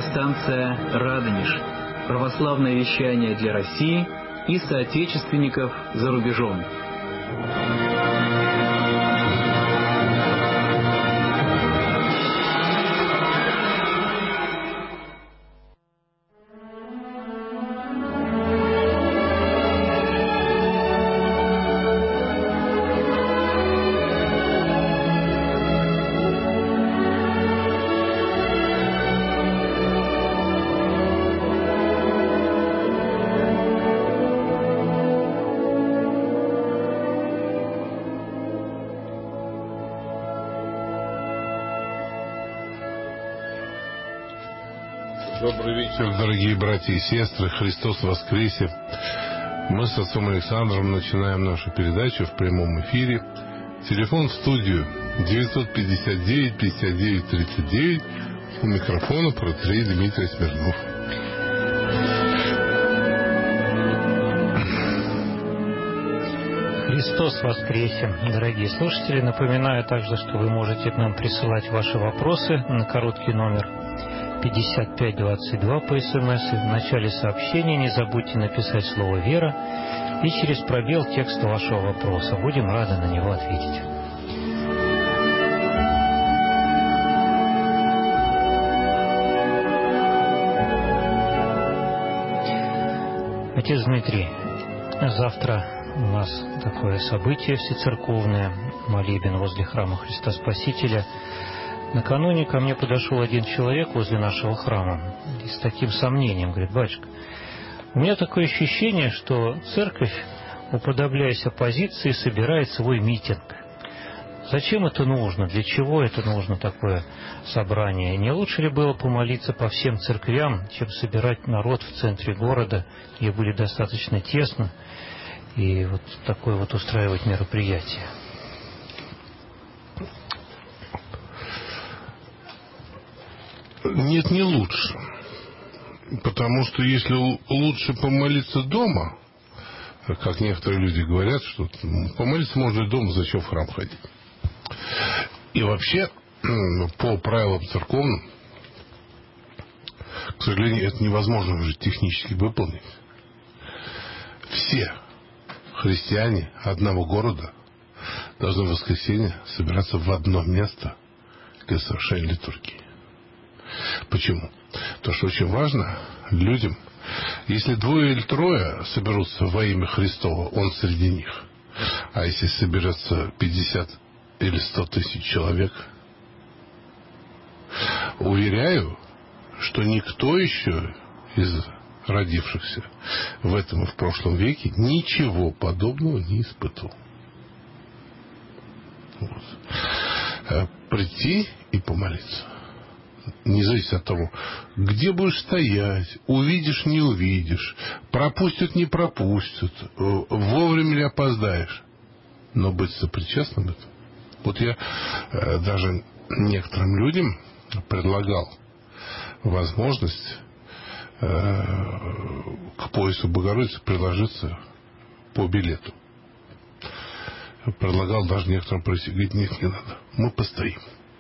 радиостанция «Радонеж». Православное вещание для России и соотечественников за рубежом. Добрый вечер, дорогие братья и сестры. Христос воскресе. Мы с отцом Александром начинаем нашу передачу в прямом эфире. Телефон в студию 959-59-39. У микрофона протоиерей Дмитрий Смирнов. Христос воскресе, дорогие слушатели. Напоминаю также, что вы можете к нам присылать ваши вопросы на короткий номер 5522 по СМС. И в начале сообщения не забудьте написать слово «Вера» и через пробел текст вашего вопроса. Будем рады на него ответить. Отец Дмитрий, завтра у нас такое событие всецерковное, молебен возле храма Христа Спасителя. Накануне ко мне подошел один человек возле нашего храма и с таким сомнением говорит: батюшка, у меня такое ощущение, что церковь, уподобляясь оппозиции, собирает свой митинг. Зачем это нужно? Для чего это нужно, такое собрание? Не лучше ли было помолиться по всем церквям, чем собирать народ в центре города, где будет достаточно тесно, и вот такое вот устраивать мероприятие? Нет, не лучше. Потому что если лучше помолиться дома, как некоторые люди говорят, что помолиться можно и дома, зачем в храм ходить. И вообще, по правилам церковным, к сожалению, это невозможно уже технически выполнить. Все христиане одного города должны в воскресенье собираться в одно место для совершения литургии. Почему? Потому что очень важно людям, если 2 или 3 соберутся во имя Христово, Он среди них. А если соберется 50 или 100 тысяч человек, уверяю, что никто еще из родившихся в этом и в прошлом веке ничего подобного не испытывал. Вот. Прийти и помолиться. Не зависит от того, где будешь стоять, увидишь, не увидишь, пропустят, не пропустят, вовремя ли опоздаешь. Но быть сопричастным этому. Вот я даже некоторым людям предлагал возможность к поясу Богородицы приложиться по билету. Предлагал даже некоторым просить, говорит, нет, не надо, мы постоим.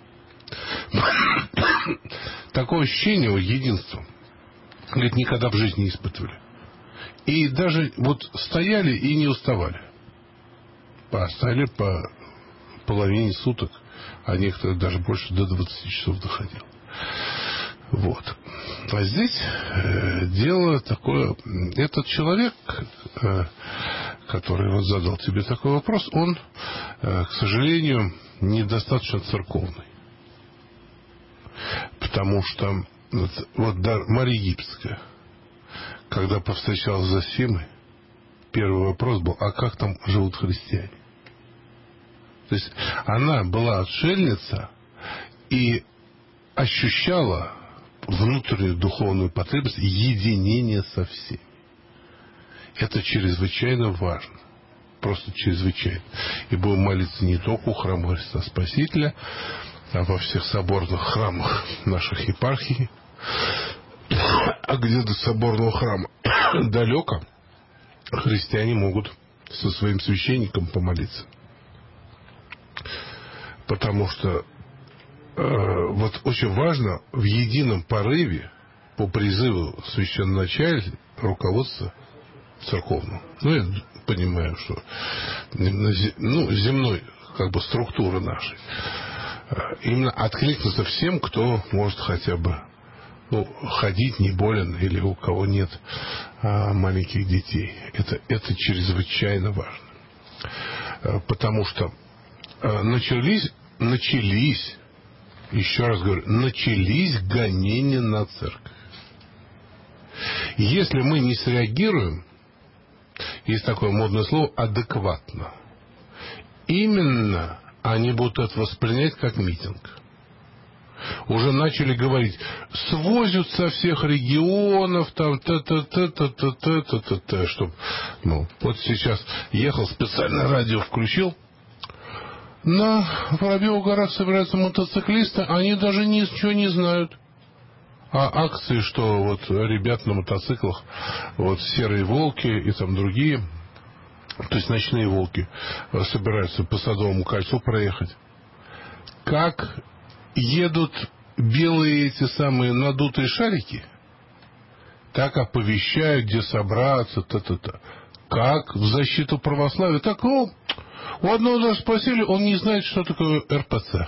Такое ощущение единства, говорит, никогда в жизни не испытывали. И даже вот стояли и не уставали. Стояли по половине суток, а некоторые даже больше, до 20 часов доходил. Вот. А здесь дело такое. Этот человек, который вот задал тебе такой вопрос, он, к сожалению, недостаточно церковный. Потому что вот Мария Египетская, когда повстречалась с Зосимой, первый вопрос был: а как там живут христиане? То есть она была отшельница и ощущала внутреннюю духовную потребность единения со всеми. Это чрезвычайно важно. Просто чрезвычайно. И будем молиться не только у храма Христа Спасителя, а во всех соборных храмах наших епархий. А где до соборного храма далеко, христиане могут со своим священником помолиться. Потому что вот очень важно в едином порыве по призыву священноначальника, руководства церковного. Ну, я понимаю, что земной как бы структуры нашей. Именно откликнуться всем, кто может хотя бы ходить, не болен, или у кого нет маленьких детей. Это чрезвычайно важно. Потому что начались, еще раз говорю, начались гонения на церковь. Если мы не среагируем, есть такое модное слово «адекватно», именно они будут это воспринять как митинг. Уже начали говорить, свозят со всех регионов, там, чтобы, вот сейчас ехал, специально радио включил, на Воробьевых горах собираются мотоциклисты, они даже ничего не знают. А акции, что вот ребят на мотоциклах, вот серые волки и там другие, то есть ночные волки, собираются по Садовому кольцу проехать. Как едут белые эти самые надутые шарики, так оповещают, где собраться, Как в защиту православия, так, у одного даже спросили, он не знает, что такое РПЦ.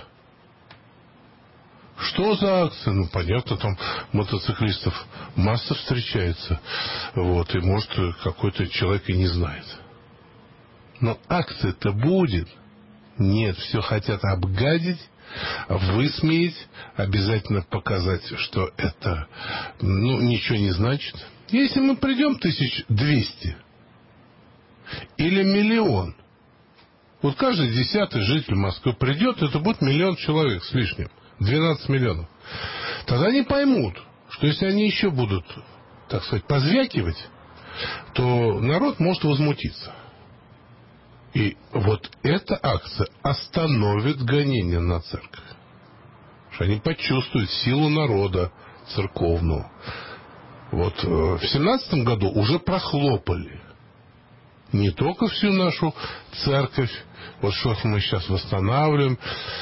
Что за акция? Понятно, там мотоциклистов масса встречается. Вот, и может какой-то человек и не знает. Но акция-то будет. Нет, все хотят обгадить, высмеять, обязательно показать, что это ничего не значит. Если мы придем 1200 или 1 000 000, вот каждый 10-й житель Москвы придет, это будет 1 000 000 человек с лишним, 12 миллионов. Тогда они поймут, что если они еще будут, так сказать, позвякивать, то народ может возмутиться. И вот эта акция остановит гонение на церковь. Что они почувствуют силу народа церковного. Вот в 17 году уже прохлопали не только всю нашу церковь, вот что мы сейчас восстанавливаем.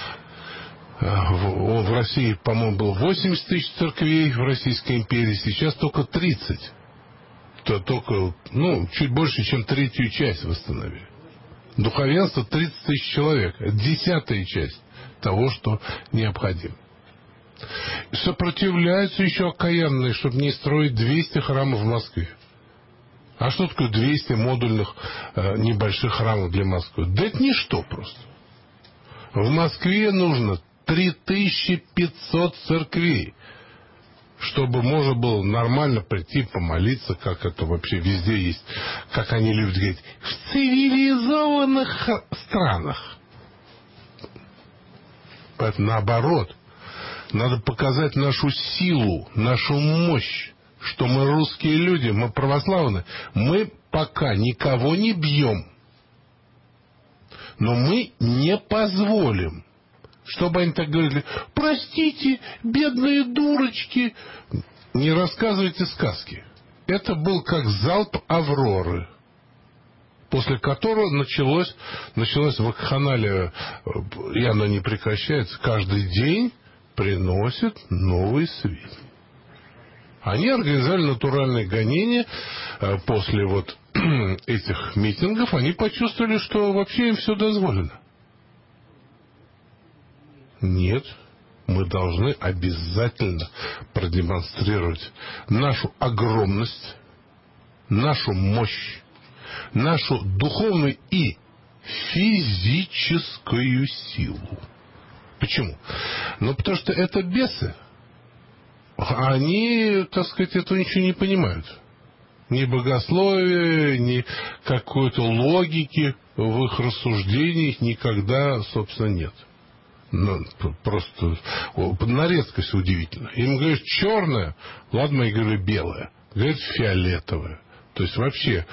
В России, по-моему, было 80 тысяч церквей в Российской империи, сейчас только 30. Только, чуть больше, чем третью часть восстановили. Духовенство 30 тысяч человек. Это 10-я часть того, что необходимо. Сопротивляются еще окаянные, чтобы не строить 200 храмов в Москве. А что такое 200 модульных небольших храмов для Москвы? Да это ничто просто. В Москве нужно 3500 церквей, чтобы можно было нормально прийти помолиться, как это вообще везде есть, как они любят говорить, в цивилизованных странах. Поэтому наоборот, надо показать нашу силу, нашу мощь, что мы русские люди, мы православные, мы пока никого не бьем, но мы не позволим, чтобы они так говорили, простите, бедные дурочки, не рассказывайте сказки. Это был как залп Авроры, после которого началось вакханалия, и оно не прекращается, каждый день приносит новый свет. Они организовали натуральные гонения после вот этих митингов, они почувствовали, что вообще им все дозволено. Нет, мы должны обязательно продемонстрировать нашу огромность, нашу мощь, нашу духовную и физическую силу. Почему? Потому что это бесы. Они, так сказать, этого ничего не понимают. Ни богословия, ни какой-то логики в их рассуждениях никогда, собственно, нет. Просто на редкость удивительно. Им говорят черное, ладно, я говорю белое. Говорят фиолетовое. То есть вообще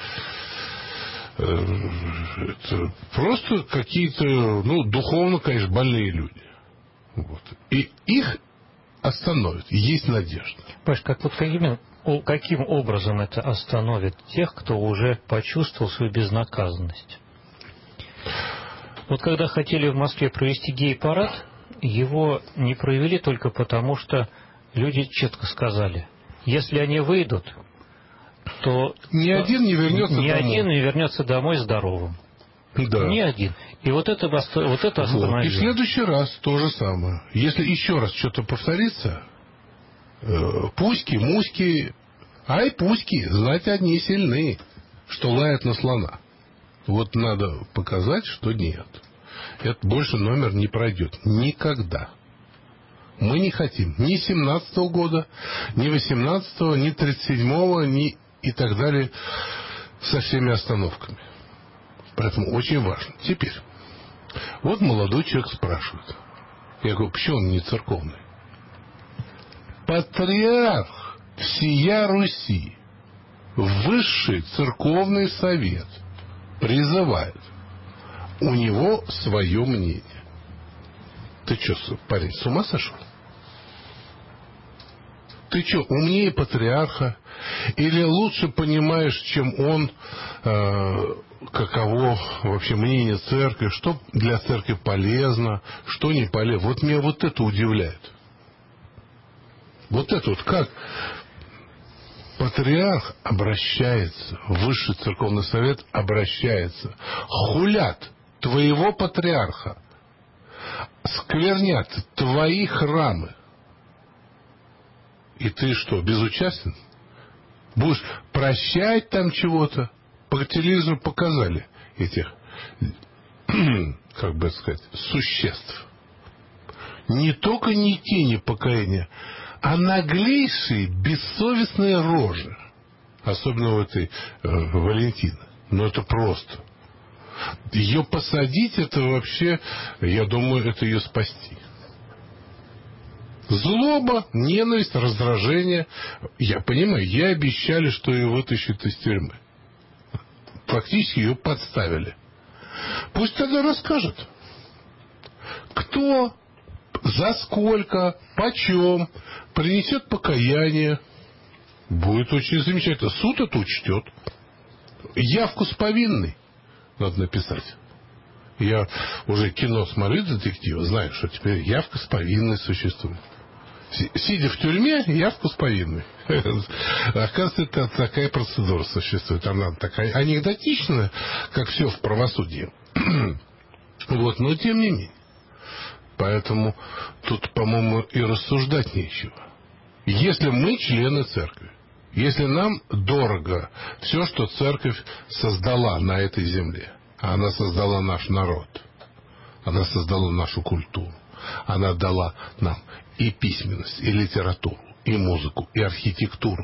это просто какие-то, духовно, конечно, больные люди. Вот. И их остановит. Есть надежда. Паш, каким образом это остановит тех, кто уже почувствовал свою безнаказанность? Вот когда хотели в Москве провести гей-парад, его не провели только потому, что люди четко сказали: Если они выйдут, то ни один не вернется домой. Ни один не вернется домой здоровым. Да. Ни один. И вот это остановило. И в следующий раз то же самое. Если еще раз что-то повторится, пуськи, муськи, ай, пуськи, знать одни сильны, что лают на слона. Вот надо показать, что нет. Это больше номер не пройдет. Никогда. Мы не хотим ни 17-го года, ни 18-го, ни 37-го, ни и так далее со всеми остановками. Поэтому очень важно. Теперь, вот молодой человек спрашивает. Я говорю, почему он не церковный? Патриарх всея Руси, высший церковный совет призывает. У него свое мнение. Ты что, парень, с ума сошел? Ты что, умнее патриарха? Или лучше понимаешь, чем он, каково вообще мнение церкви, что для церкви полезно, что не полезно? Вот меня вот это удивляет. Вот это вот как патриарх обращается, высший церковный совет обращается, хулят твоего патриарха, сквернят твои храмы. И ты что, безучастен? Будешь прощать там чего-то? По телевизору показали этих, как бы сказать, существ. Не только ни тени покаяния, а наглейшие бессовестные рожи. Особенно у этой Валентины. Ну, это просто. Ее посадить, это вообще, я думаю, это ее спасти. Злоба, ненависть, раздражение. Я понимаю, ей обещали, что ее вытащат из тюрьмы. Фактически ее подставили. Пусть тогда расскажет, кто, за сколько, почем принесет покаяние. Будет очень замечательно. Суд это учтет. Явку с повинной надо написать. Я уже кино смотрю, детектива, знаю, что теперь явка с повинной существует. Сидя в тюрьме, явку с повинной. Оказывается, это такая процедура существует. Она такая анекдотичная, как все в правосудии. Вот, но тем не менее. Поэтому тут, по-моему, и рассуждать нечего. Если мы члены церкви, если нам дорого все, что церковь создала на этой земле, а она создала наш народ, она создала нашу культуру, она дала нам и письменность, и литературу, и музыку, и архитектуру.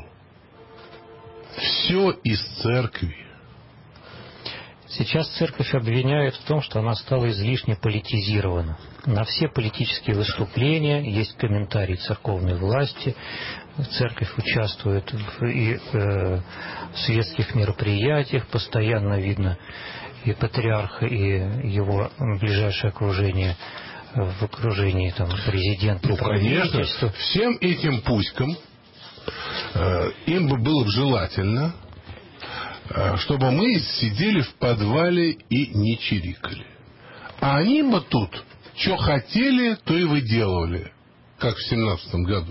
Все из церкви. Сейчас церковь обвиняет в том, что она стала излишне политизирована. На все политические выступления есть комментарии церковной власти. Церковь участвует в светских мероприятиях. Постоянно видно и патриарха, и его ближайшее окружение в окружении там, президента. Ну, конечно, всем этим пуськам им бы было желательно, чтобы мы сидели в подвале и не чирикали. А они бы тут, что хотели, то и выделывали, как в 17-м году.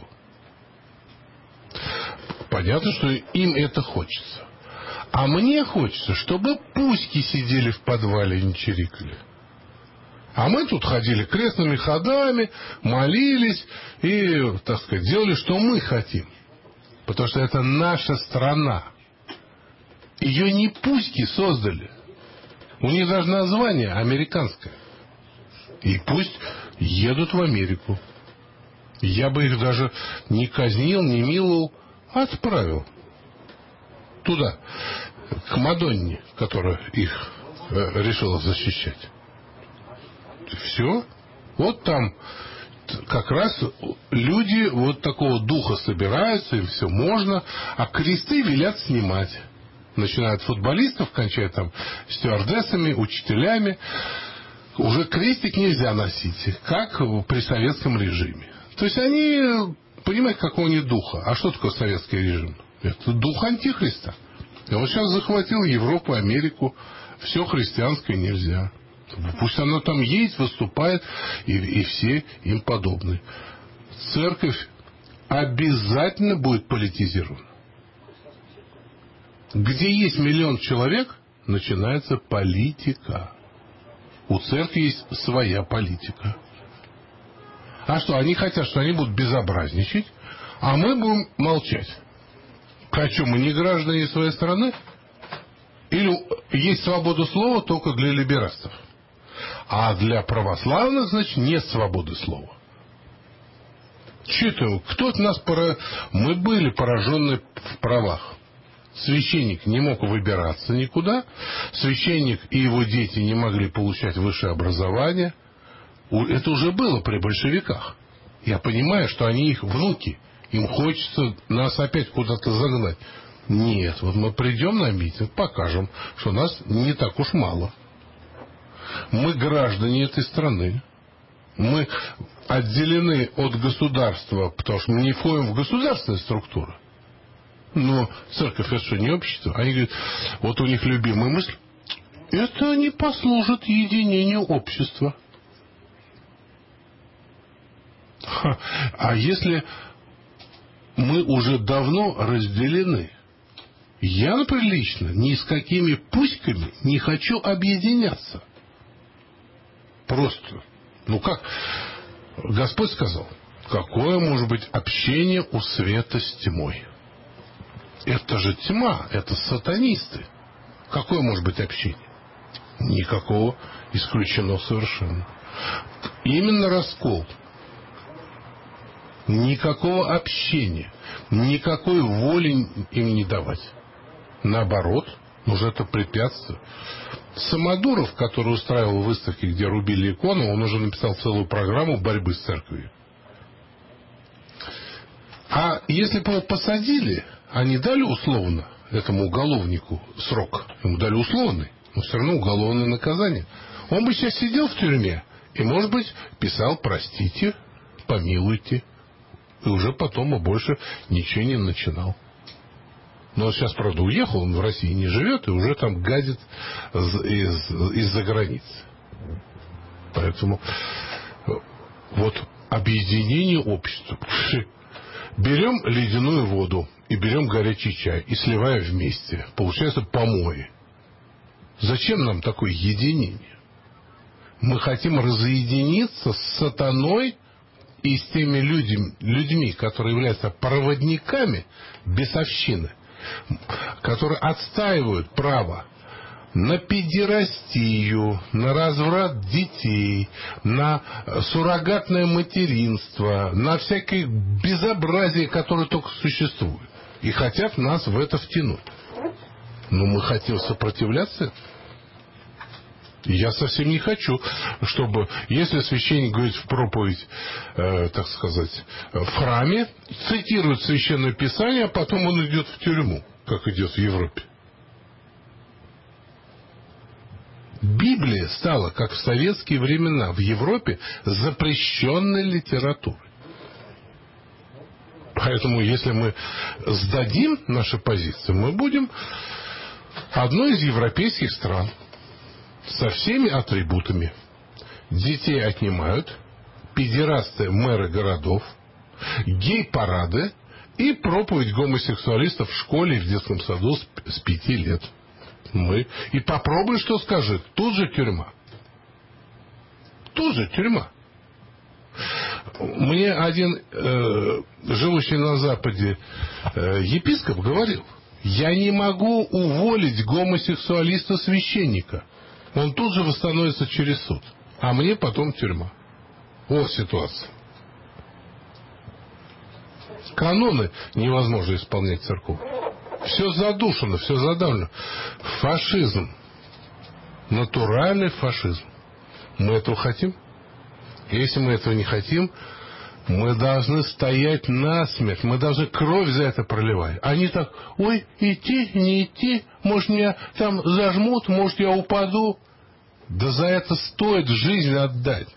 Понятно, что им это хочется. А мне хочется, чтобы пуськи сидели в подвале и не чирикали. А мы тут ходили крестными ходами, молились и, так сказать, делали, что мы хотим. Потому что это наша страна. Ее не пуськи создали. У них даже название американское. И пусть едут в Америку. Я бы их даже не казнил, не миловал, а отправил туда, к Мадонне, которая их решила защищать. Все. Вот там как раз люди вот такого духа собираются, им все можно, а кресты велят снимать. Начиная от футболистов, кончая там стюардессами, учителями. Уже крестик нельзя носить, как при советском режиме. То есть они, понимаете, какого они духа. А что такое советский режим? Это дух антихриста. И он сейчас захватил Европу, Америку. Все христианское нельзя. Пусть оно там есть, выступает, и все им подобные. Церковь обязательно будет политизировано. Где есть 1 миллион человек, начинается политика. У церкви есть своя политика. А что, они хотят, что они будут безобразничать, а мы будем молчать. А что, мы не граждане своей страны? Или есть свобода слова только для либерастов? А для православных, значит, нет свободы слова. Что-то, кто-то нас Мы были поражены в правах. Священник не мог выбираться никуда. Священник и его дети не могли получать высшее образование. Это уже было при большевиках. Я понимаю, что они их внуки. Им хочется нас опять куда-то загнать. Нет, вот мы придем на митинг, покажем, что нас не так уж мало. Мы граждане этой страны. Мы отделены от государства, потому что мы не входим в государственные структуры. Но церковь — это что, не общество? Они говорят, вот у них любимая мысль, это не послужит единению общества. А если мы уже давно разделены? Я, например, лично ни с какими пуськами не хочу объединяться. Просто. Ну как? Господь сказал, какое может быть общение у света с тьмой? Это же тьма, это сатанисты. Какое может быть общение? Никакого, исключено совершенно. Именно раскол. Никакого общения, никакой воли им не давать. Наоборот, уже это препятствие. Самодуров, который устраивал выставки, где рубили иконы, он уже написал целую программу борьбы с церковью. А если бы его посадили, они дали условно этому уголовнику срок, ему дали условный, но все равно уголовное наказание, он бы сейчас сидел в тюрьме и, может быть, писал «простите», «помилуйте», и уже потом бы больше ничего не начинал. Но он сейчас, правда, уехал, он в России не живет, и уже там гадит из-за границы. Поэтому вот объединение общества. Берем ледяную воду и берем горячий чай и сливаем вместе. Получается помои. Зачем нам такое единение? Мы хотим разъединиться с сатаной и с теми людьми, которые являются проводниками бесовщины, которые отстаивают право на педерастию, на разврат детей, на суррогатное материнство, на всякое безобразие, которое только существует. И хотят нас в это втянуть. Но мы хотим сопротивляться. Я совсем не хочу, чтобы, если священник говорит в проповедь, так сказать, в храме, цитирует Священное Писание, а потом он идет в тюрьму, как идет в Европе. Библия стала, как в советские времена, в Европе запрещенной литературой. Поэтому, если мы сдадим наши позиции, мы будем одной из европейских стран со всеми атрибутами. Детей отнимают, педерасты мэры городов, гей-парады и проповедь гомосексуалистов в школе и в детском саду с 5 лет. И попробуй, что скажет. Тут же тюрьма. Тут же тюрьма. Мне один живущий на Западе епископ говорил, я не могу уволить гомосексуалиста-священника. Он тут же восстановится через суд. А мне потом тюрьма. Вот ситуация. Каноны невозможно исполнять церковь. Все задушено, все задавлено. Фашизм. Натуральный фашизм. Мы этого хотим? Если мы этого не хотим, мы должны стоять насмерть. Мы должны кровь за это проливать. Они так, ой, идти, не идти, может, меня там зажмут, может, я упаду. Да за это стоит жизнь отдать.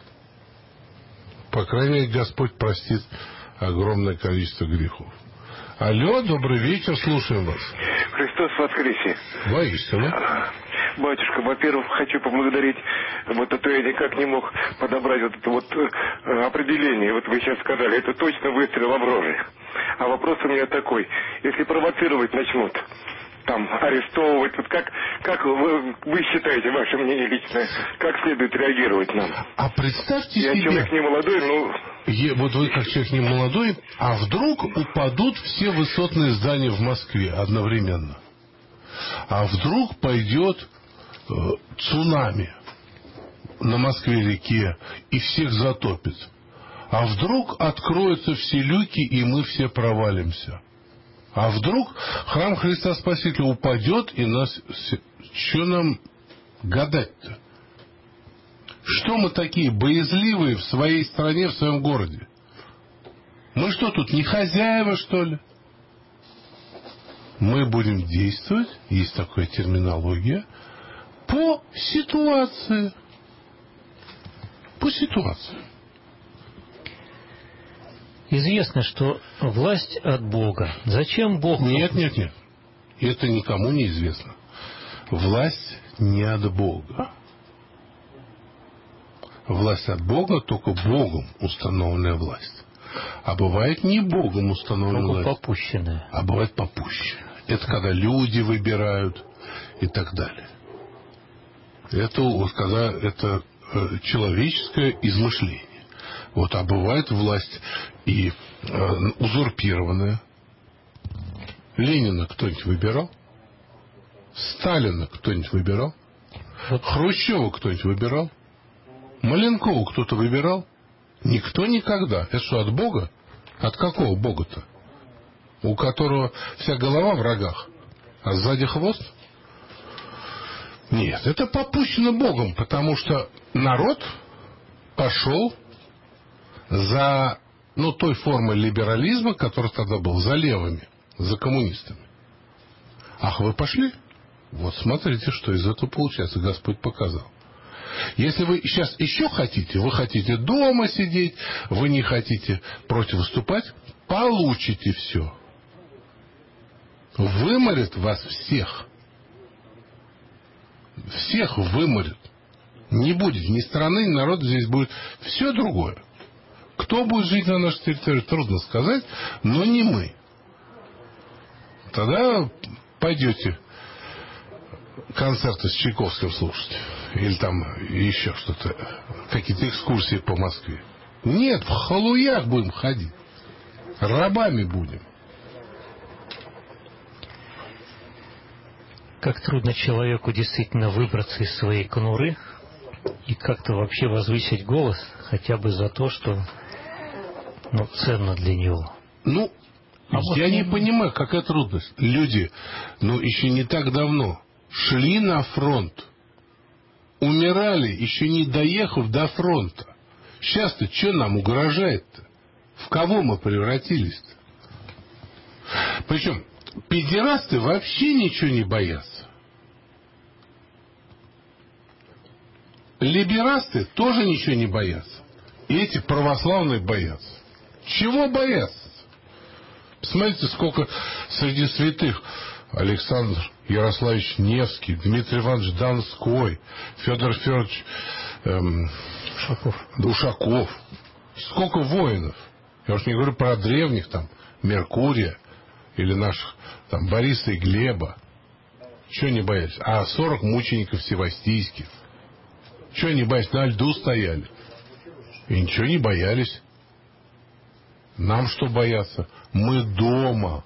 По крайней мере, Господь простит огромное количество грехов. Алло, добрый вечер, слушаем вас. Христос воскресе. Воистину. батюшка, во-первых, хочу поблагодарить, вот это я никак не мог подобрать вот это вот определение, вот вы сейчас сказали, это точно выстрел в рожи. А вопрос у меня такой, если провоцировать начнут, там, арестовывать, вот как вы считаете, ваше мнение личное, как следует реагировать нам? А представьте я себе... человек не молодой, но... Вот вы как человек не молодой, а вдруг упадут все высотные здания в Москве одновременно? А вдруг пойдет цунами на Москве-реке и всех затопит? А вдруг откроются все люки, и мы все провалимся? А вдруг храм Христа Спасителя упадет, и нас... Что нам гадать-то? Что мы такие боязливые в своей стране, в своем городе? Мы что тут, не хозяева, что ли? Мы будем действовать, есть такая терминология, по ситуации. По ситуации. Известно, что власть от Бога. Зачем Бог? Нет. Это никому не известно. Власть не от Бога. Власть от Бога только Богом установленная власть. А бывает не Богом установленная власть. Попущенная. А бывает попущенная. Это когда люди выбирают и так далее. Это вот когда это человеческое измышление. Вот, а бывает власть и узурпированная. Ленина кто-нибудь выбирал? Сталина кто-нибудь выбирал? Хрущева кто-нибудь выбирал? Маленкову кто-то выбирал? Никто никогда. Это что, от Бога? От какого Бога-то? У которого вся голова в рогах, а сзади хвост? Нет, это попущено Богом, потому что народ пошел за, той формой либерализма, который тогда был, за левыми, за коммунистами. Ах, вы пошли? Вот смотрите, что из этого получается. Господь показал. Если вы сейчас еще хотите, вы хотите дома сидеть, вы не хотите против выступать, получите все. Выморят вас всех. Всех выморят. Не будет ни страны, ни народа, здесь будет все другое. Кто будет жить на нашей территории, трудно сказать, но не мы. Тогда пойдете концерты с Чайковским слушать. Или там еще что-то. Какие-то экскурсии по Москве. Нет, в халуях будем ходить. Рабами будем. Как трудно человеку действительно выбраться из своей конуры и как-то вообще возвысить голос, хотя бы за то, что ценно для него. Я не понимаю, какая трудность. Люди, еще не так давно шли на фронт, умирали, еще не доехав до фронта. Сейчас-то что нам угрожает-то? В кого мы превратились-то? Причем педерасты вообще ничего не боятся. Либерасты тоже ничего не боятся. И эти православные боятся. Чего боятся? Посмотрите, сколько среди святых: Александр Ярославич Невский, Дмитрий Иванович Донской, Федор Федорович Ушаков. Сколько воинов. Я уж не говорю про древних, там, Меркурия или наших, там, Бориса и Глеба. Чего не боялись? А 40 мучеников севастийских. Чего не боялись? На льду стояли. И ничего не боялись. Нам что бояться? Мы дома.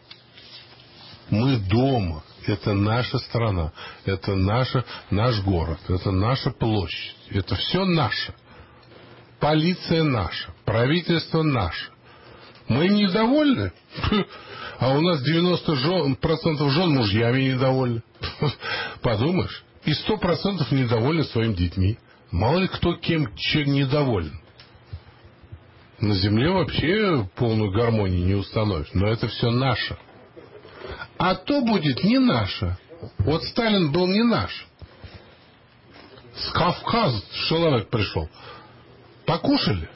Мы дома. Это наша страна. Это наш город. Это наша площадь. Это все наше. Полиция наша. Правительство наше. Мы недовольны? А у нас 90% жен мужьями недовольны. Подумаешь. И 100% недовольны своими детьми. Мало ли кто чем недоволен. На земле вообще полную гармонию не установишь. Но это все наше. А то будет не наше. Вот Сталин был не наш. С Кавказа человек пришел. Покушали?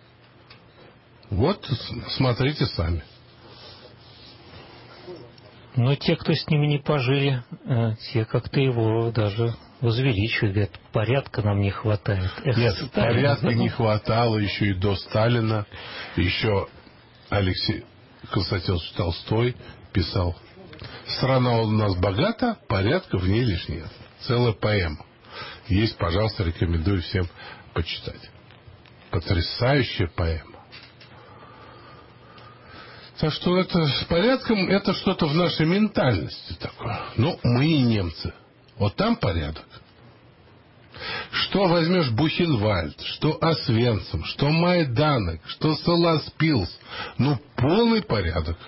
Вот смотрите сами. Но те, кто с ними не пожили, те как-то его даже возвеличивают, говорят, порядка нам не хватает. Нет, порядка не хватало еще и до Сталина. Еще Алексей Константинович Толстой писал: «Страна у нас богата, порядка в ней лишь нет». Целая поэма. Есть, пожалуйста, рекомендую всем почитать. Потрясающая поэма. Так что это с порядком, это что-то в нашей ментальности такое. Ну, мы не немцы. Вот там порядок. Что возьмешь Бухенвальд, что Освенцим, что Майданек, что Соласпилс. Ну, полный порядок.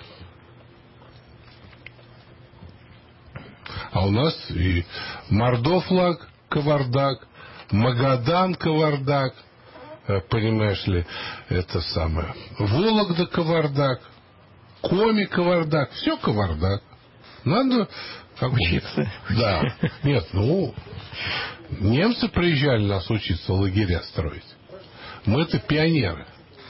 А у нас и Мордофлаг кавардак, Магадан кавардак, понимаешь ли, это самое, Вологда кавардак, Коми кавардак, все кавардак. Надо учиться. Да. Нет, ну, немцы приезжали нас учиться лагеря строить. Мы-то пионеры.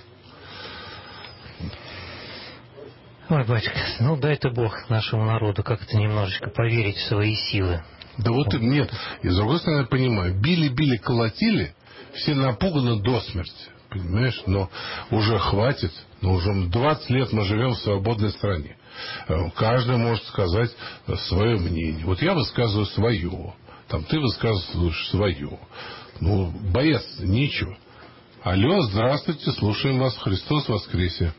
Ой, батюшка, ну дай-то Бог нашему народу как-то немножечко поверить в свои силы. Да вот нет. И с другой стороны, я понимаю, били, колотили, все напуганы до смерти. Понимаешь? Но уже хватит. Но уже 20 лет мы живем в свободной стране. Каждый может сказать свое мнение. Вот я высказываю свое. Там ты высказываешь свое. Ну, бояться нечего. Алло, здравствуйте, слушаем вас. Христос воскресе.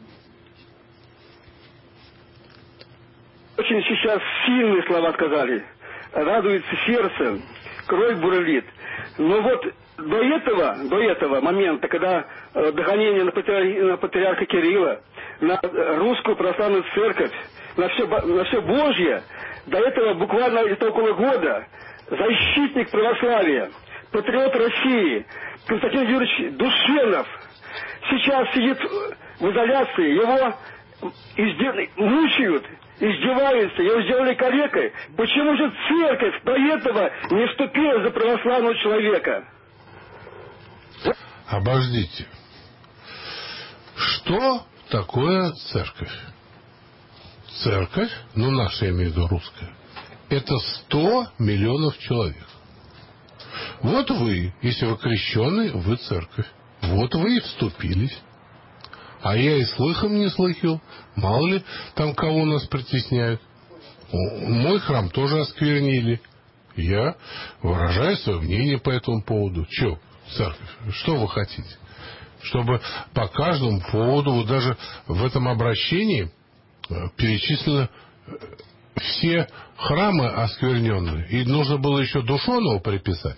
Очень сейчас сильные слова сказали. Радуется сердце, кровь бурлит. Но вот до этого момента, когда догонение на патриарха Кирилла, на русскую православную церковь, на все Божье, до этого буквально это около года защитник православия, патриот России Константин Юрьевич Душенов сейчас сидит в изоляции, его мучают, издеваются, его сделали калекой. Почему же церковь до этого не вступила за православного человека? Обождите. Что такое церковь? Церковь, ну наша, я имею в виду русская, это 100 миллионов человек. Вот вы, если вы крещеный, вы церковь. Вот вы и вступились. А я и слыхом не слыхал. Мало ли там кого нас притесняют. Мой храм тоже осквернили. Я выражаю свое мнение по этому поводу. Че, церковь, что вы хотите? Чтобы по каждому поводу, вот даже в этом обращении перечислены все храмы оскверненные. И нужно было еще Душонова приписать.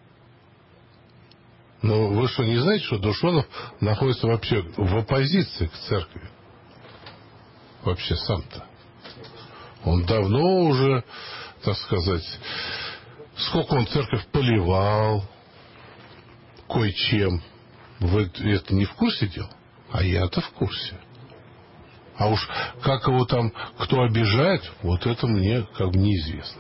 Но вы что, не знаете, что Душонов находится вообще в оппозиции к церкви? Вообще сам-то. Он давно уже, так сказать, сколько он церковь поливал кое-чем. Вы это не в курсе дел? А я-то в курсе. А уж как его там кто обижает, вот это мне как бы неизвестно.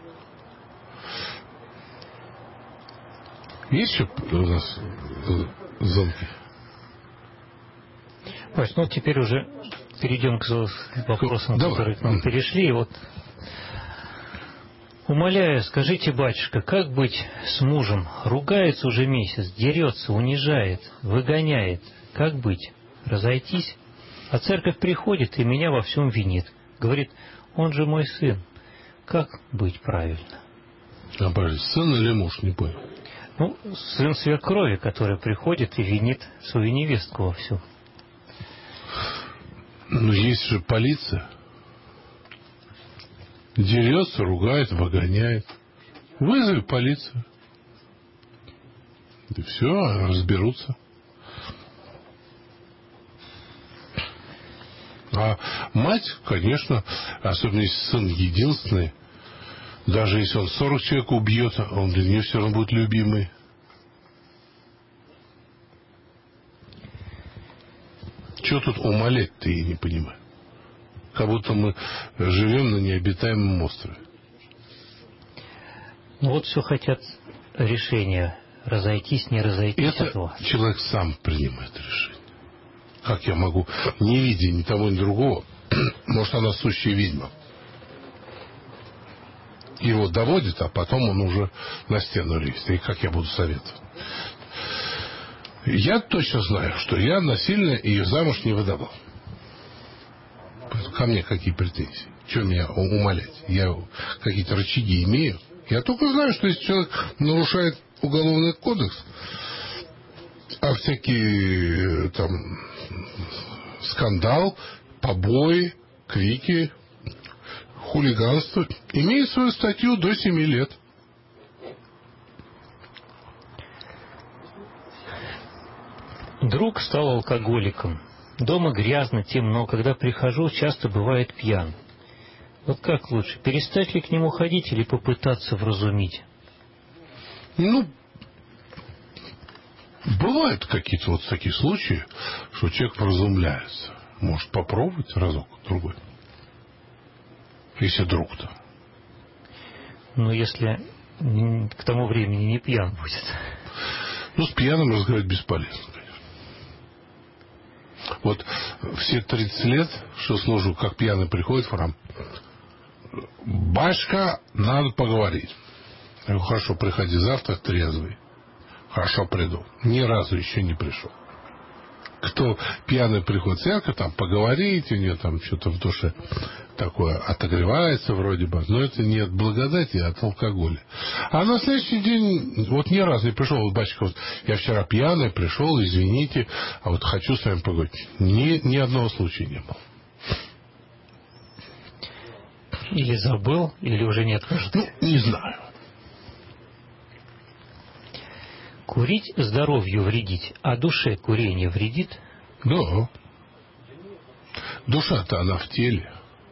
Есть еще у нас звонки? Вась, ну теперь уже перейдем к вопросам, которые к нам перешли. Вот. Умоляю, скажите, батюшка, как быть с мужем? Ругается уже месяц, дерется, унижает, выгоняет. Как быть? Разойтись? А церковь приходит и меня во всем винит. Говорит, он же мой сын. Как быть правильно? Сын или муж, не понял. Ну, сын свекрови, который приходит и винит свою невестку во всем. Ну, есть же полиция. Дерется, ругает, выгоняет. Вызови полицию. И все, разберутся. А мать, конечно, особенно если сын единственный, даже если он 40 человек убьет, он для нее все равно будет любимый. Что тут умолять-то, я не понимаю. Как будто мы живем на необитаемом острове. Ну вот все хотят решения. Разойтись, не разойтись. Это человек сам принимает решение. Как я могу, не видя ни того, ни другого, может, она сущая ведьма. Его доводит, а потом он уже на стену лезет. И как я буду советовать? Я точно знаю, что я насильно ее замуж не выдавал. Ко мне какие претензии? Чего меня умолять? Я какие-то рычаги имею? Я только знаю, что если человек нарушает уголовный кодекс, а всякие там скандал, побои, крики, хулиганство имеет свою статью до 7 лет. Друг стал алкоголиком. Дома грязно, темно. Когда прихожу, часто бывает пьян. Вот как лучше, перестать ли к нему ходить или попытаться вразумить? Ну, бывают какие-то вот такие случаи, что человек вразумляется. Может попробовать разок, другой. Если друг-то. Но если к тому времени не пьян будет. Ну, с пьяным разговаривать бесполезно, конечно. Вот все 30 лет, что служу, как пьяный приходит в храм. Башка, надо поговорить. Я говорю, хорошо, приходи завтра трезвый. Хорошо, приду. Ни разу еще не пришел. Кто пьяный приходит в церковь, там поговорить, у нее там что-то в душе такое отогревается вроде бы, но это не от благодати, а от алкоголя. А на следующий день, вот ни разу не пришел, вот батюшка, вот, я вчера пьяный пришел, извините, а вот хочу с вами поговорить. Ни одного случая не было. Или забыл, или уже нет, может. Ну, не знаю. Курить здоровью вредить, а душе курение вредит? Да. Душа-то она в теле.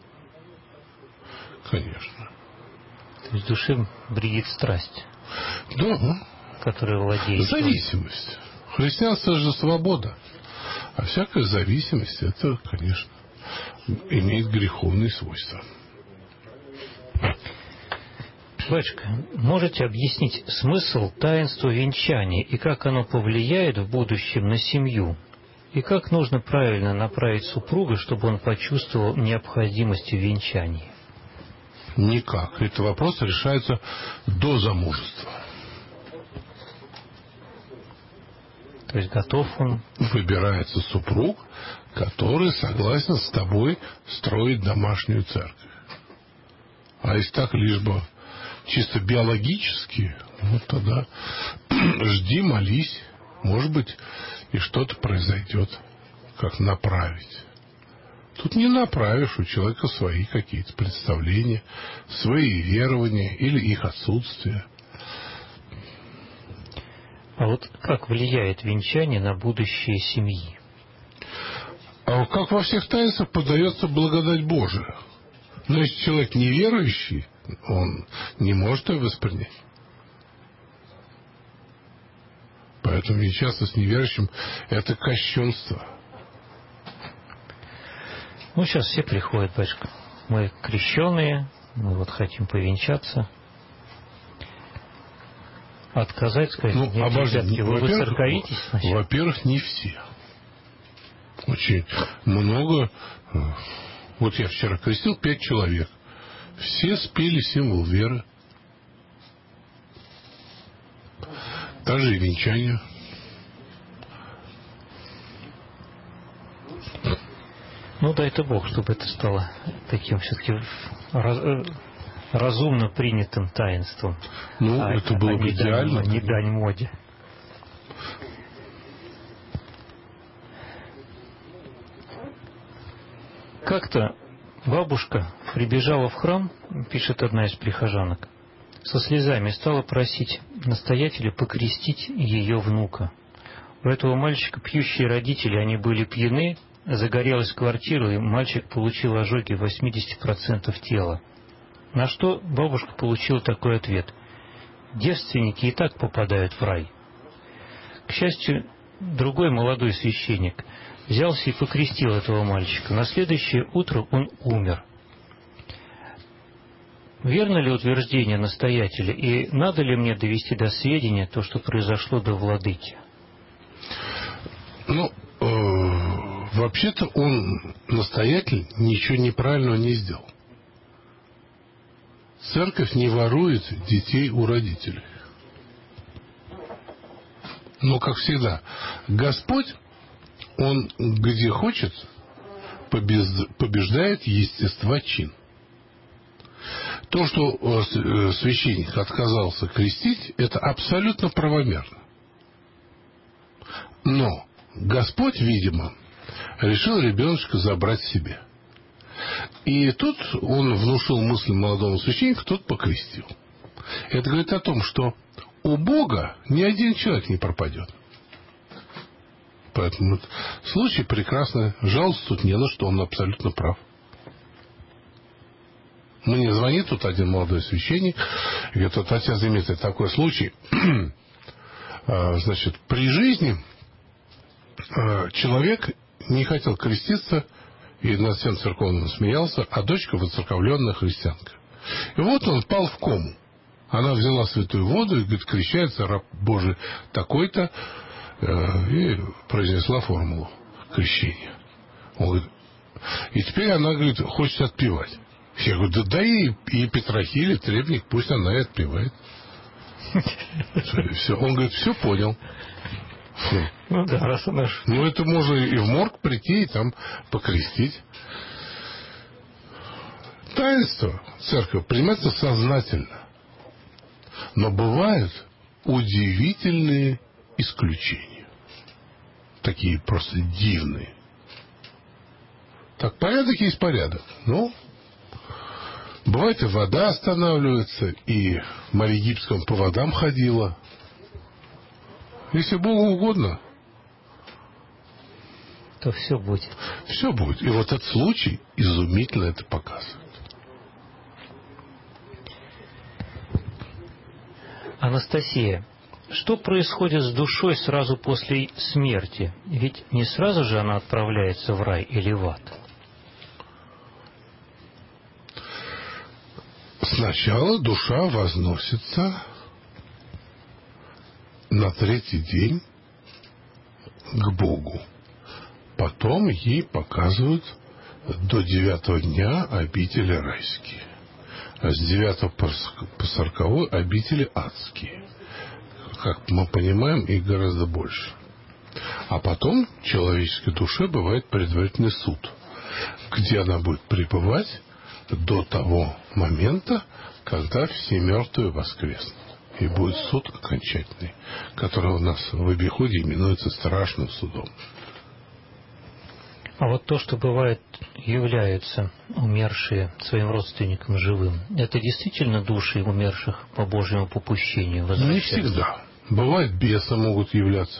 Конечно. То есть душе вредит страсть, Да. которая владеет. Зависимость. Христианство же свобода. А всякая зависимость, это, конечно, имеет греховные свойства. Батюшка, можете объяснить смысл таинства венчания и как оно повлияет в будущем на семью? И как нужно правильно направить супруга, чтобы он почувствовал необходимость в венчании? Никак. Этот вопрос решается до замужества. То есть готов он? Выбирается супруг, который согласен с тобой строить домашнюю церковь. А если так, лишь бы чисто биологически, вот тогда жди, молись, может быть, и что-то произойдет, как направить. Тут не направишь, у человека свои какие-то представления, свои верования или их отсутствие. А вот как влияет венчание на будущее семьи? А как во всех таинствах подается благодать Божия. Но если человек неверующий, он не может ее воспринять. Поэтому нечасто с неверующим это кощунство. Ну, сейчас все приходят, батюшка. Мы крещеные, мы вот хотим повенчаться. Отказать, сказать, Ну, нет, ребятки, вы церковитесь? Во-первых, не все. Очень много. Вот я вчера крестил 5 человек. Все спели символ веры. Также и венчание. Ну, дай-то Бог, чтобы это стало таким все-таки разумно принятым таинством. Ну, это было бы идеально. Не дань моде. Как-то бабушка прибежала в храм, пишет одна из прихожанок, со слезами стала просить настоятеля покрестить ее внука. У этого мальчика пьющие родители, они были пьяны, загорелась квартира, и мальчик получил ожоги 80% тела. На что бабушка получила такой ответ: девственники и так попадают в рай. К счастью, другой молодой священник взялся и покрестил этого мальчика. На следующее утро он умер. Верно ли утверждение настоятеля, и надо ли мне довести до сведения то, что произошло до владыки? Ну, вообще-то он, настоятель, ничего неправильного не сделал. церковь не ворует детей у родителей. Но, как всегда, Господь, Он где хочет, побеждает естества чин. То, что священник отказался крестить, это абсолютно правомерно. Но Господь, видимо, решил ребеночка забрать себе. И тут он внушил мысль молодому священнику, тот покрестил. Это говорит о том, что у Бога ни один человек не пропадет. Поэтому случай прекрасный. Жаловаться тут не на что, он абсолютно прав. Мне звонит тут один молодой священник и говорит: вот, отец Дмитрий, такой случай. Значит, при жизни человек не хотел креститься и над всем церковным смеялся, а дочка воцерковленная христианка. И вот он впал в кому. Она взяла святую воду и говорит: крещается раб Божий такой-то, и произнесла формулу крещения. Он говорит, и теперь она, говорит, хочет отпевать. Я говорю: да дай и Петрохиле, требник, пусть она и отпевает. Все. Он говорит: все понял. Ну да, раз она... Ну, это можно и в морг прийти, и там покрестить. Таинство церковь принимается сознательно. Но бывают удивительные исключения. Такие просто дивные. Так, порядок есть порядок. Ну, бывает, и вода останавливается, и в Марьегипском по водам ходила. Если Богу угодно, то все будет. Все будет. И вот этот случай изумительно это показывает. Анастасия, что происходит с душой сразу после смерти? Ведь не сразу же она отправляется в рай или в ад. Сначала душа возносится на третий день к Богу. Потом ей показывают до 9-го дня обители райские. А с 9 по 40 обители адские. Как мы понимаем, их гораздо больше. А потом человеческой душе бывает предварительный суд, где она будет пребывать до того момента, когда все мертвые воскреснут. И будет суд окончательный, который у нас в обиходе именуется страшным судом. А вот то, что бывает, являются умершие своим родственникам живым, это действительно души умерших по Божьему попущению возвращаются? Не всегда. Бывает, бесы могут являться.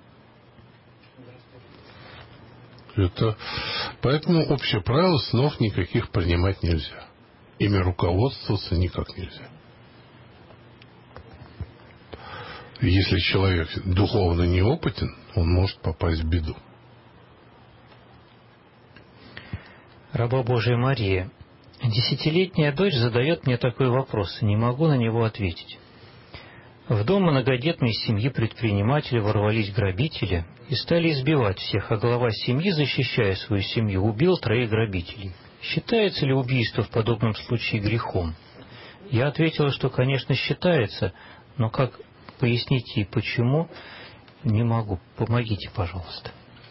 Это... Поэтому общее правило: снов никаких принимать нельзя. Ими руководствоваться никак нельзя. Если человек духовно неопытен, он может попасть в беду. Раба Божия Мария, 10-летняя дочь задает мне такой вопрос, и не могу на него ответить. В дом многодетной семьи предпринимателя ворвались грабители и стали избивать всех, а глава семьи, защищая свою семью, убил 3 грабителей. Считается ли убийство в подобном случае грехом? Я ответила, что, конечно, считается, но как пояснить и почему, не могу. Помогите, пожалуйста.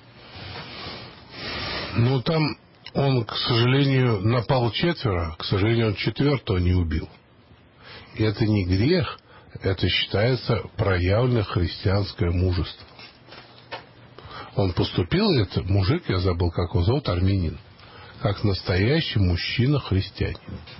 Ну, там он, к сожалению, напал 4, к сожалению, он 4-го не убил. И это не грех, это считается проявленное христианское мужество. Он поступил, это мужик, я забыл, как его зовут, армянин, как настоящий мужчина-христианин.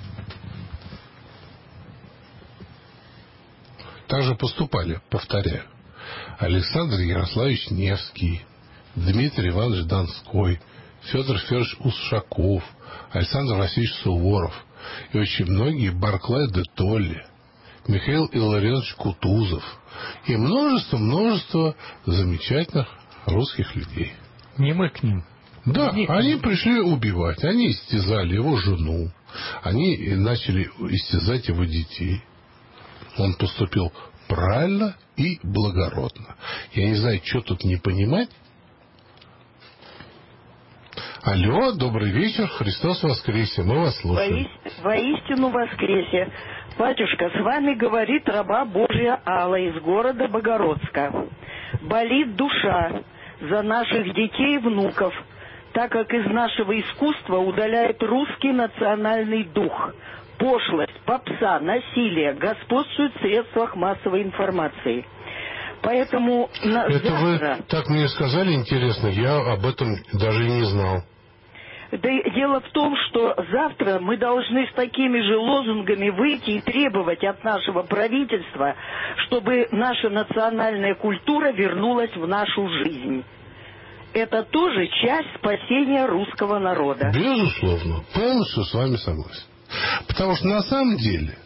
Так же поступали, повторяю, Александр Ярославович Невский, Дмитрий Иванович Донской, Федор Федорович Ушаков, Александр Васильевич Суворов и очень многие, Барклай де Толли, Михаил Илларионович Кутузов и множество замечательных русских людей. Не мы к ним. Да, они пришли убивать, они истязали его жену, они начали истязать его детей. Он поступил правильно и благородно. Я не знаю, что тут не понимать. Алло, добрый вечер, Христос воскресе, мы вас слушаем. Воистину воскресе. Батюшка, с вами говорит раба Божья Алла из города Богородска. Болит душа за наших детей и внуков, так как из нашего искусства удаляет русский национальный дух. Пошлость, попса, насилие господствуют в средствах массовой информации. Поэтому это завтра... Вы так мне сказали, интересно, я об этом даже и не знал. Да, дело в том, что завтра мы должны с такими же лозунгами выйти и требовать от нашего правительства, чтобы наша национальная культура вернулась в нашу жизнь. Это тоже часть спасения русского народа. Безусловно, полностью с вами согласен. Потому что на самом деле,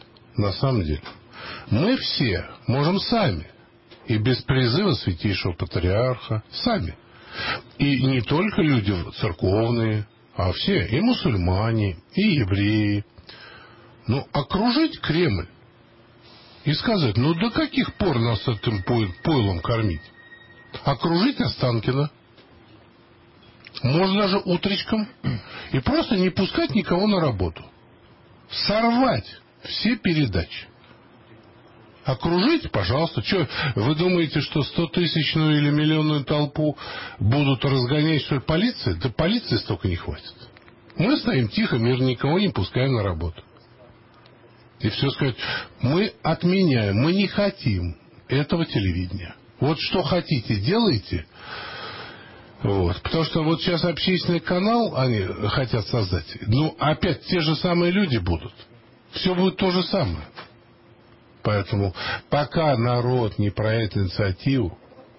мы все можем сами, и без призыва Святейшего Патриарха, сами. И не только люди церковные, а все, и мусульмане, и евреи. Ну, окружить Кремль и сказать, ну, до каких пор нас этим пойлом кормить? Окружить Останкино, можно даже утречком, и просто не пускать никого на работу. Сорвать все передачи. Окружите, пожалуйста. Что, вы думаете, что 100-тысячную или миллионную толпу будут разгонять, что ли, полиция? Да полиции столько не хватит. Мы стоим тихо, мирно, никого не пускаем на работу. И все сказать, мы отменяем, мы не хотим этого телевидения. Вот что хотите, делайте. Вот. Потому что вот сейчас общественный канал они хотят создать. Ну, опять те же самые люди будут. Все будет то же самое. Поэтому пока народ не проявит инициативу,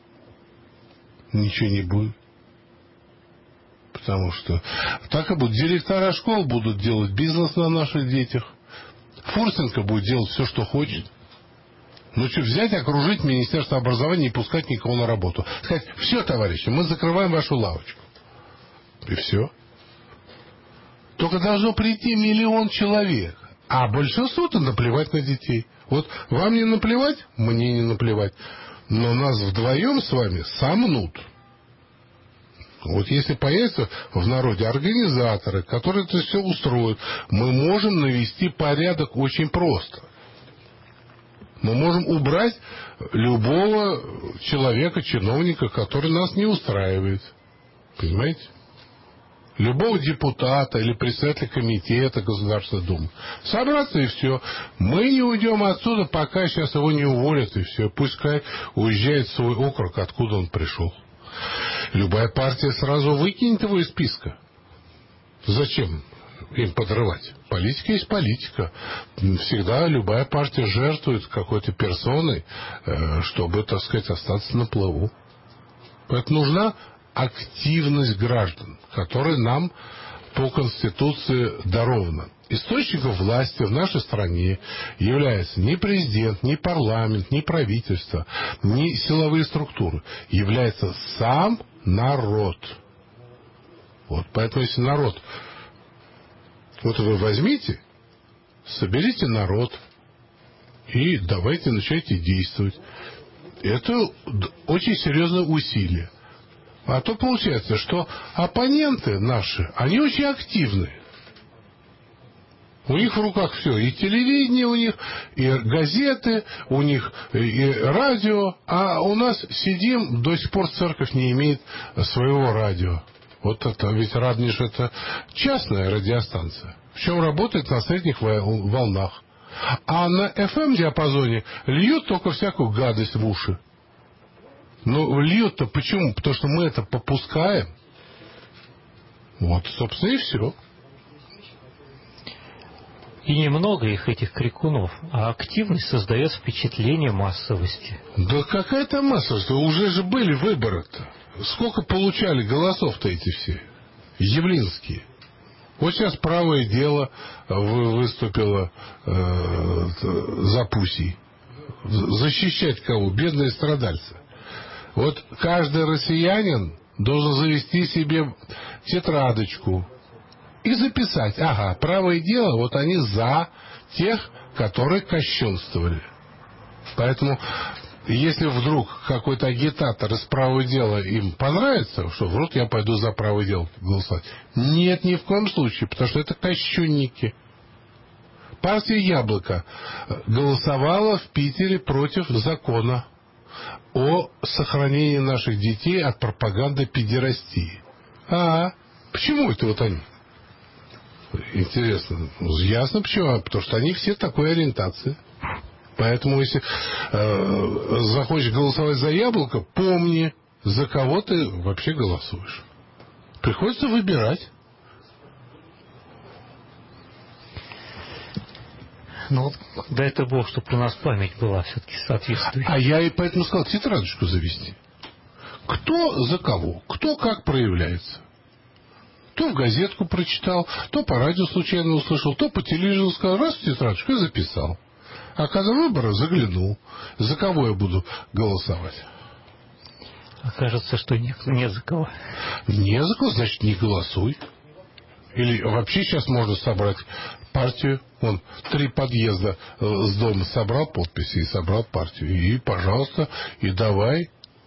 ничего не будет. Потому что так и будет. Директора школ будут делать бизнес на наших детях. Фурсенко будет делать все, что хочет. Ну что, взять, окружить Министерство образования и не пускать никого на работу. Сказать, все, товарищи, мы закрываем вашу лавочку. И все. Только должно прийти 1 миллион человек. А большинству-то наплевать на детей. Вот вам не наплевать, мне не наплевать. Но нас вдвоем с вами сомнут. Вот если появятся в народе организаторы, которые это все устроят, мы можем навести порядок очень просто. Мы можем убрать любого человека, чиновника, который нас не устраивает. Понимаете? Любого депутата или председателя комитета Государственной Думы. Собраться и все. Мы не уйдем отсюда, пока сейчас его не уволят, и все. Пускай уезжает в свой округ, откуда он пришел. Любая партия сразу выкинет его из списка. Зачем им подрывать? Политика есть политика. Всегда любая партия жертвует какой-то персоной, чтобы, так сказать, остаться на плаву. Поэтому нужна активность граждан, которая нам по Конституции дарована. Источником власти в нашей стране является не президент, не парламент, не правительство, не силовые структуры. Является сам народ. Вот, поэтому если народ... Вот вы возьмите, соберите народ и давайте начайте действовать. Это очень серьезное усилие. А то получается, что оппоненты наши, они очень активны. У них в руках все. И телевидение у них, и газеты, у них и радио. А у нас сидим, до сих пор церковь не имеет своего радио. Вот это, ведь Радонеж это частная радиостанция. Причем работает на средних волнах. А на FM-диапазоне льют только всякую гадость в уши. Но льют-то почему? Потому что мы это попускаем. Вот, собственно, и все. И немного их, этих крикунов, а активность создает впечатление массовости. Да какая-то массовость? Уже же были выборы-то. Сколько получали голосов-то эти все? Явлинские. Вот сейчас «Правое дело» выступило за Пусей. Защищать кого? Бедные страдальцы. Вот каждый россиянин должен завести себе тетрадочку и записать. Ага, «Правое дело», вот они за тех, которые кощунствовали. Поэтому если вдруг какой-то агитатор из правого дела им понравится, что вдруг я пойду за правое дело голосовать. Нет, ни в коем случае, потому что это кощунники. Партия «Яблоко» голосовала в Питере против закона о сохранении наших детей от пропаганды педерастии. Почему это вот они? Интересно. Ясно почему. Потому что они все такой ориентации. Поэтому, если захочешь голосовать за «Яблоко», помни, за кого ты вообще голосуешь. Приходится выбирать. Ну, дай это Бог, чтобы у нас память была все-таки соответствующая. А я и поэтому сказал, тетрадочку завести. Кто за кого, кто как проявляется. То в газетку прочитал, то по радио случайно услышал, то по телевизору сказал, раз в тетрадочку и записал. А когда выборы заглянул, за кого я буду голосовать? Окажется, что не за кого. Не за кого, значит, не голосуй. Или вообще сейчас можно собрать партию. Вон, 3 подъезда с дома собрал подписи и собрал партию. И, пожалуйста, и давай.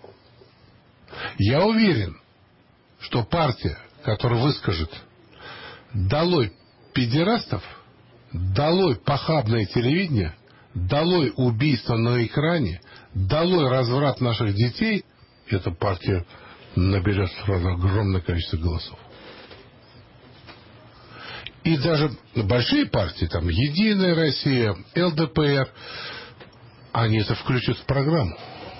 Я уверен, что партия, которая выскажет «долой педерастов», «долой похабное телевидение», «долой убийство на экране», «долой разврат наших детей», эта партия наберет сразу огромное количество голосов. И даже большие партии, там, «Единая Россия», ЛДПР, они это включат в программу.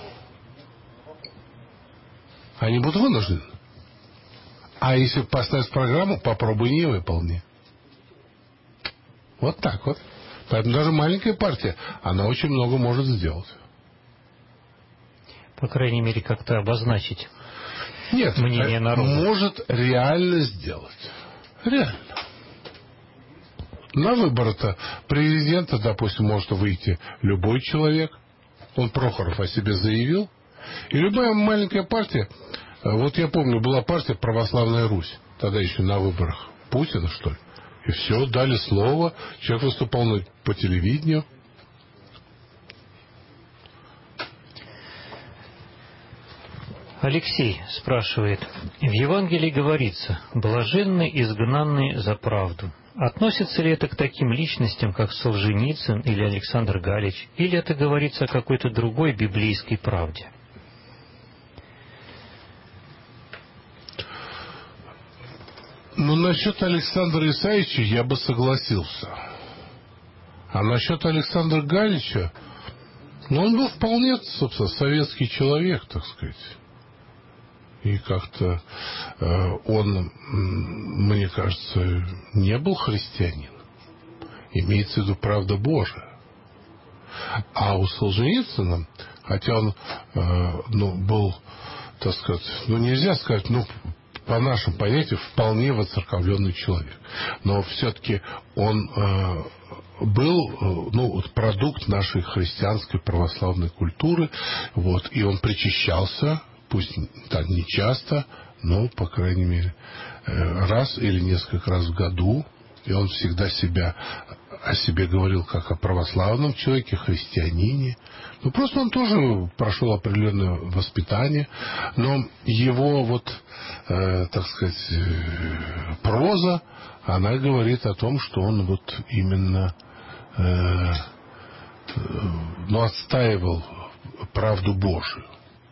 Они будут вынуждены. А если поставить в программу, попробуй не выполни. Вот так вот. Поэтому даже маленькая партия, она очень много может сделать. По крайней мере, как-то обозначить мнение народа. Может реально сделать. Реально. На выборы-то президента, допустим, может выйти любой человек. Он, Прохоров, о себе заявил. И любая маленькая партия, вот я помню, была партия «Православная Русь», тогда еще на выборах Путина, что ли. И все, дали слово, человек выступал по телевидению. Алексей спрашивает, в Евангелии говорится, блаженны изгнанные за правду. Относится ли это к таким личностям, как Солженицын или Александр Галич, или это говорится о какой-то другой библейской правде? Ну, насчет Александра Исаевича я бы согласился. А насчет Александра Галича, он был вполне, собственно, советский человек, так сказать. И как-то он, мне кажется, не был христианин. Имеется в виду правда Божия. А у Солженицына, хотя он был, так сказать, нельзя сказать, по нашим понятиям, вполне воцерковленный человек. Но все-таки он был продукт нашей христианской православной культуры. Вот, и он причащался, пусть так не часто, но, по крайней мере, раз или несколько раз в году. И он всегда о себе говорил как о православном человеке, христианине. Просто он тоже прошел определенное воспитание, но его так сказать, проза, она говорит о том, что он именно отстаивал правду Божию.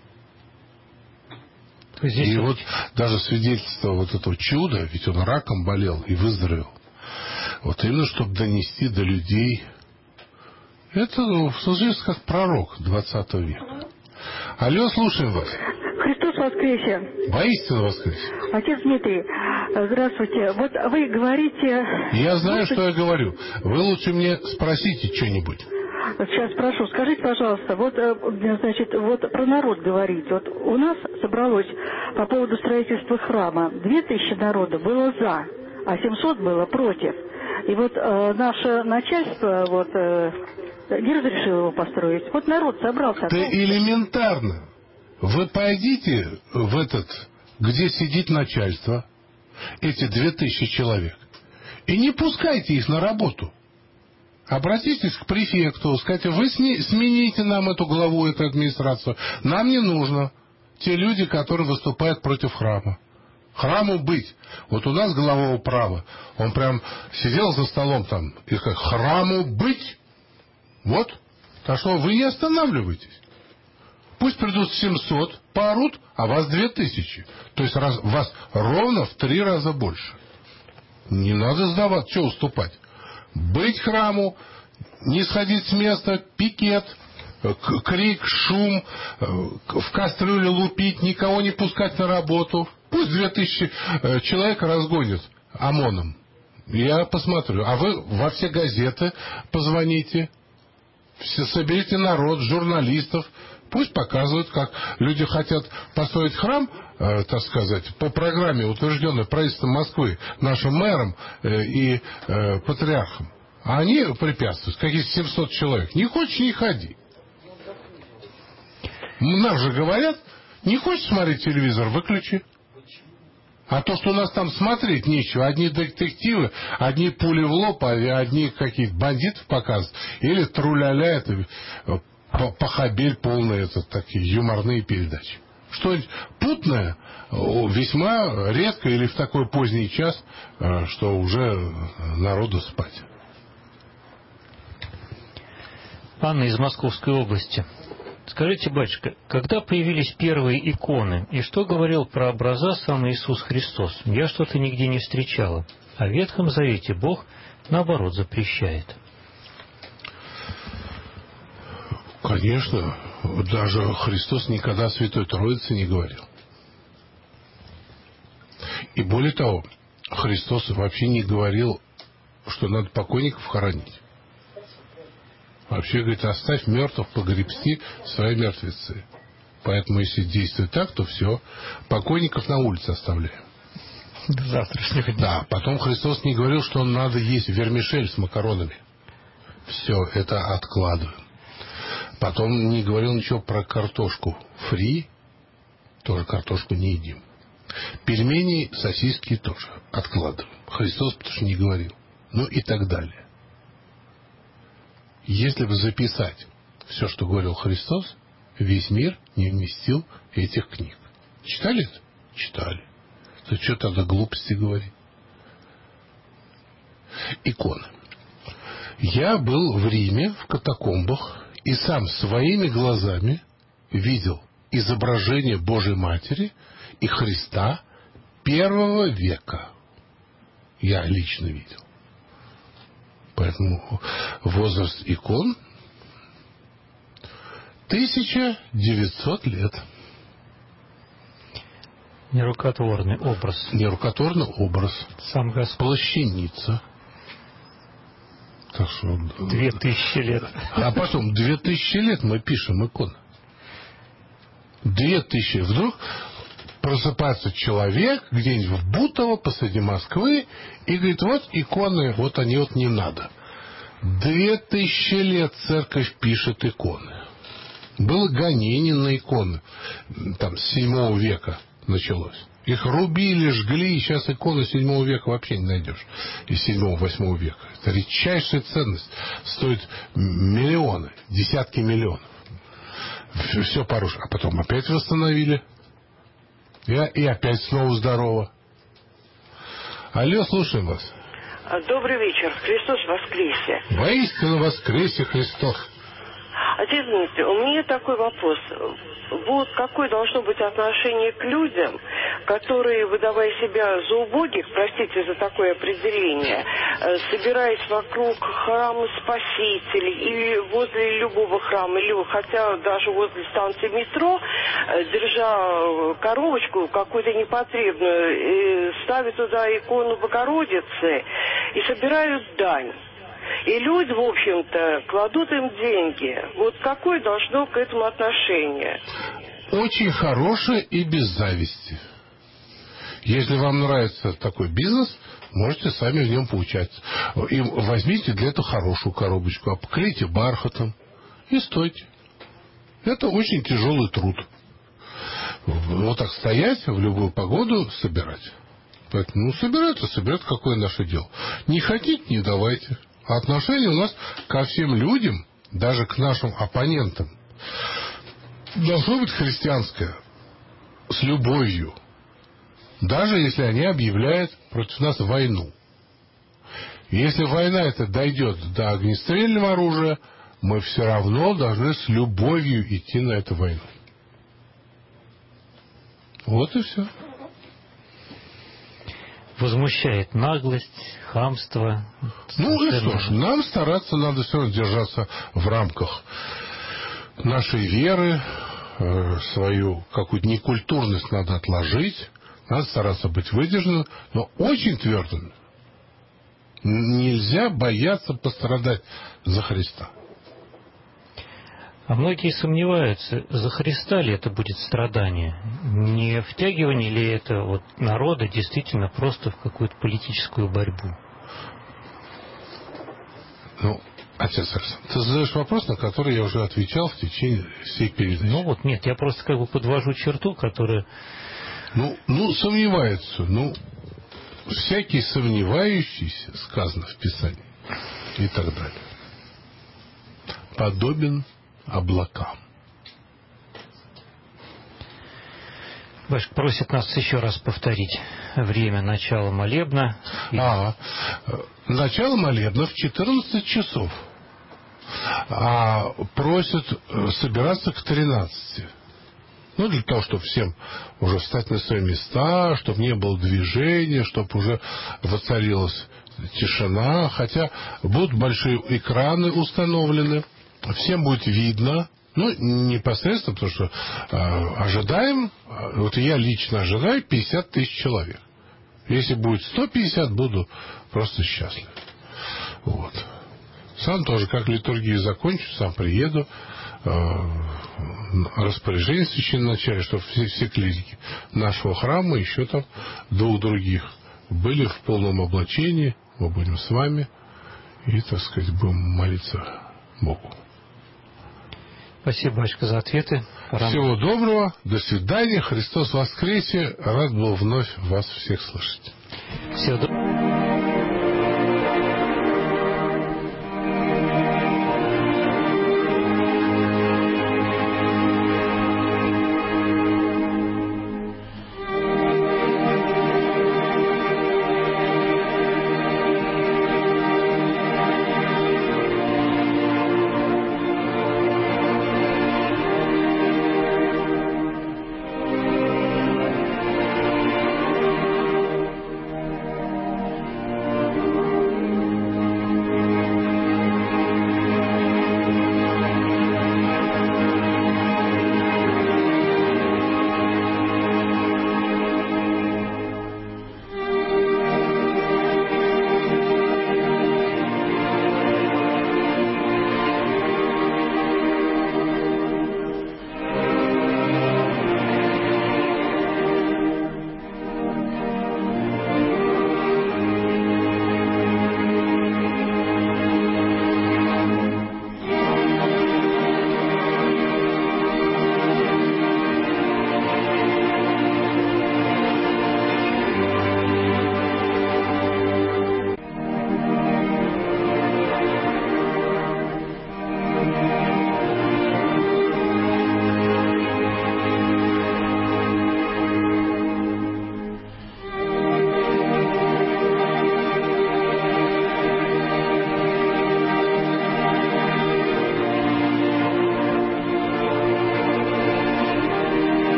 И даже свидетельство этого чуда, ведь он раком болел и выздоровел, именно чтобы донести до людей, это служит как пророк 20 века. Алло, слушаем вас. Христос воскресе. Воистину воскресе. Отец Дмитрий, здравствуйте. Вот вы говорите... Я знаю, что я говорю. Вы лучше мне спросите что-нибудь. Сейчас спрошу. Скажите, пожалуйста, про народ говорите. Вот у нас собралось по поводу строительства храма 2000 народа было за, а 700 было против. И наше начальство не разрешило его построить. Народ собрался. Это элементарно. Вы пойдите где сидит начальство, эти 2000 человек, и не пускайте их на работу. Обратитесь к префекту, скажите, вы смените нам эту главу, эту администрацию. Нам не нужно те люди, которые выступают против храма. Храму быть. Вот у нас глава управы, он прям сидел за столом там и сказал, храму быть. Вот. Так что вы не останавливайтесь. Пусть придут 700, поорут, а вас 2000. То есть вас ровно в 3 раза больше. Не надо сдаваться, что уступать. Быть храму, не сходить с места, пикет, крик, шум, в кастрюле лупить, никого не пускать на работу. Пусть 2000 человек разгонят ОМОНом. Я посмотрю. А вы во все газеты позвоните, соберите народ, журналистов. Пусть показывают, как люди хотят построить храм, так сказать, по программе, утвержденной правительством Москвы, нашим мэром и патриархом. А они препятствуют, каких-то 700 человек. Не хочешь, не ходи. Нам же говорят, не хочешь смотреть телевизор, выключи. А то, что у нас там смотреть нечего, одни детективы, одни пули в лоб, одни каких-то бандитов показывают, или тру-ля-ля, это похабель полная, это такие юморные передачи. Что-нибудь путное весьма редко или в такой поздний час, что уже народу спать. Анна из Московской области. Скажите, батюшка, когда появились первые иконы, и что говорил про образа сам Иисус Христос? Я что-то нигде не встречала. А в Ветхом Завете Бог, наоборот, запрещает. Конечно, даже Христос никогда о Святой Троице не говорил. И более того, Христос вообще не говорил, что надо покойников хоронить. Вообще, говорит, оставь мертвых погребсти свои мертвецы. Поэтому, если действует так, то все, покойников на улице оставляем. До завтрашнего дня. Да, потом Христос не говорил, что надо есть вермишель с макаронами. Все, это откладываем. Потом не говорил ничего про картошку фри, тоже картошку не едим. Пельмени, сосиски тоже откладываем. Христос потому что не говорил. Ну и так далее. Если бы записать все, что говорил Христос, весь мир не вместил этих книг. Читали это? Читали. То что тогда глупости говорить? Иконы. Я был в Риме, в катакомбах, и сам своими глазами видел изображение Божьей Матери и Христа первого века. Я лично видел. Поэтому возраст икон 1900 лет. Нерукотворный образ. Нерукотворный образ. Сам Господь. Плащаница. Так что 2000 лет. А потом 2000 лет мы пишем иконы. 2000. Вдруг просыпается человек где-нибудь в Бутово посреди Москвы и говорит, вот иконы, вот они вот не надо. 2000 лет церковь пишет иконы. Было гонение на иконы. Там с 7 века началось. Их рубили, жгли, и сейчас иконы 7 века вообще не найдешь. Из 7-8 века. Это редчайшая ценность. Стоит миллионы, десятки миллионов. Все порушено. А потом опять восстановили. И опять снова здорово. Алло, слушаем вас. Добрый вечер. Христос воскресе. Воистину воскресе Христос. Отец Дмитрий, у меня такой вопрос. Вот какое должно быть отношение к людям, которые, выдавая себя за убогих, простите за такое определение, собираясь вокруг храма Спасителя или возле любого храма, или хотя даже возле станции метро, держа коробочку какую-то непотребную, ставят туда икону Богородицы и собирают дань. И люди, в общем-то, кладут им деньги. Вот какое должно к этому отношение? Очень хорошее и без зависти. Если вам нравится такой бизнес, можете сами в нем поучаствовать. И возьмите для этого хорошую коробочку, обклейте бархатом и стойте. Это очень тяжелый труд. Вот так стоять в любую погоду собирать. Поэтому собирают, какое наше дело. Не хотите, не давайте. Отношение у нас ко всем людям, даже к нашим оппонентам, должно быть христианское, с любовью. Даже если они объявляют против нас войну. Если война эта дойдет до огнестрельного оружия, мы все равно должны с любовью идти на эту войну. Вот и все. Возмущает наглость, хамство. Ну и что ж, нам стараться надо все равно держаться в рамках нашей веры, свою какую-то некультурность надо отложить, надо стараться быть выдержанным, но очень твердым. Нельзя бояться пострадать за Христа. А многие сомневаются, за Христа ли это будет страдание? Не втягивание ли это вот народа действительно просто в какую-то политическую борьбу? Ну, отец Арсен, ты задаешь вопрос, на который я уже отвечал в течение всей передачи. Ну вот, нет, я просто как бы подвожу черту, которая... Ну, сомневаются. Ну, всякий сомневающийся, сказано в Писании, и так далее, подобен облакам. Батюшка просит нас еще раз повторить время начала молебна. Начало молебна в 14 часов. А просят собираться к 13. Ну, для того, чтобы всем уже встать на свои места, чтобы не было движения, чтобы уже воцарилась тишина. Хотя будут большие экраны установлены. Всем будет видно. Ну, непосредственно, потому что ожидаем, вот я лично ожидаю 50 тысяч человек. Если будет 150, буду просто счастлив. Вот. Сам тоже, как литургию закончу, сам приеду, распоряжение священноначалия, чтобы все клирики нашего храма, еще там 2 других, были в полном облачении. Мы будем с вами и, так сказать, будем молиться Богу. Спасибо, батюшка, за ответы. Всего доброго, до свидания, Христос воскресе, рад был вновь вас всех слышать. Всего доброго.